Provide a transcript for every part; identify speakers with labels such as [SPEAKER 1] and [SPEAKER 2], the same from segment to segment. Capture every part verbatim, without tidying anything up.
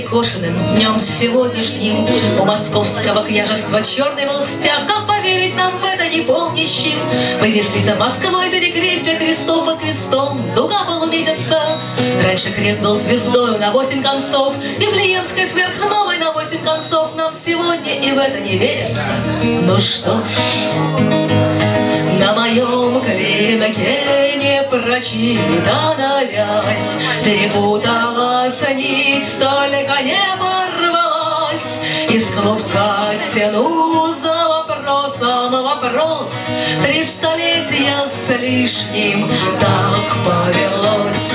[SPEAKER 1] перекошенным днем сегодняшним у московского княжества черный волстяк. Как поверить нам в это не помнящим? Вознеслись над Москвой перекрестия крестов под крестом, дуга полумесяца. Раньше крест был звездою на восемь концов, Вифлеемской сверхновой на восемь концов. Нам сегодня и в это не верится. Ну что ж, на моем клиноке не прочитана вязь, перепуталась нить, только не порвалась. Из клубка тяну за вопросом вопрос. Три столетия с лишним так повелось.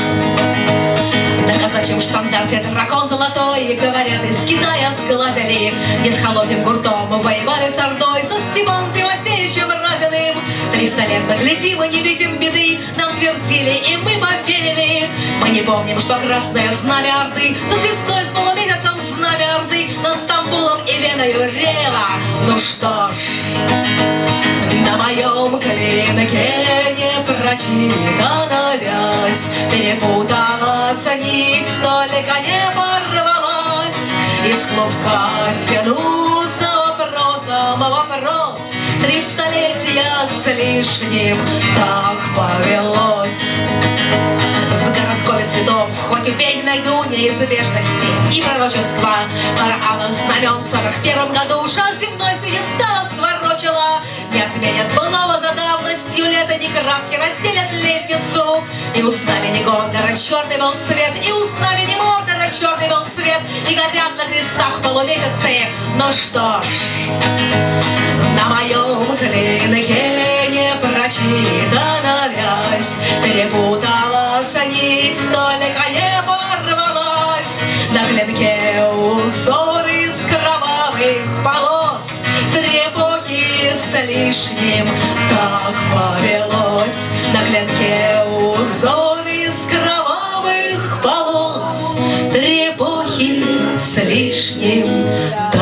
[SPEAKER 1] На казачьем штандарте дракон золотой, говорят, из Китая сглазили. Не с холодным гуртом воевали с Ордой, со Степаном Тимофеевичем Разиным. Триста лет наглядим и не видим беды, нам твердили, и мы поверили. Мы не помним, что красное знамя Орды со звездой с полумесяцем знамя Орды над Стамбулом и Веною рева. Ну что ж, на моем клиноке не прочитана вязь, перепуталась нить, только не порвалась. Из клубка тяну за вопросом вопрос. Три столетия с лишним так повелось. В гороскопе цветов хоть убей, найду неизбежности и пророчества. Фараонов знамен в сорок первом году шар земной с пьедестала сворочила. Не отменят былого за давностью лета, ни краски разделят лестницу. И у знамени Гондора черный был цвет, и у знамени Мордора черный был цвет, и горят на крестах полумесяцы. Ну что ж, на моем клиноке не прочитана вязь, перепуталась нить, только не порвалась. На клинке узор из кровавых полос, три эпохи с лишним так повелось. На клинке узор из кровавых полос, три эпохи с лишним